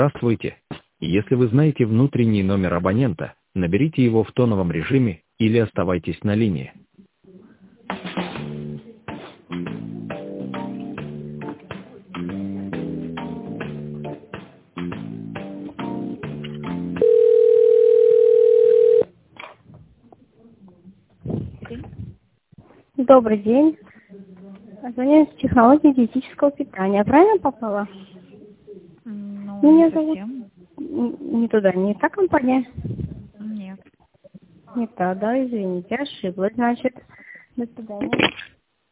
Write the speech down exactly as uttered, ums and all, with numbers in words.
Здравствуйте. Если вы знаете внутренний номер абонента, наберите его в тоновом режиме или оставайтесь на линии. Добрый день. Звоню из технологии диетического питания. Правильно попала? Ну, Меня не зовут... совсем. Н- Не туда, не та компания? Нет. Не та, да, извините, ошиблась, значит. До свидания.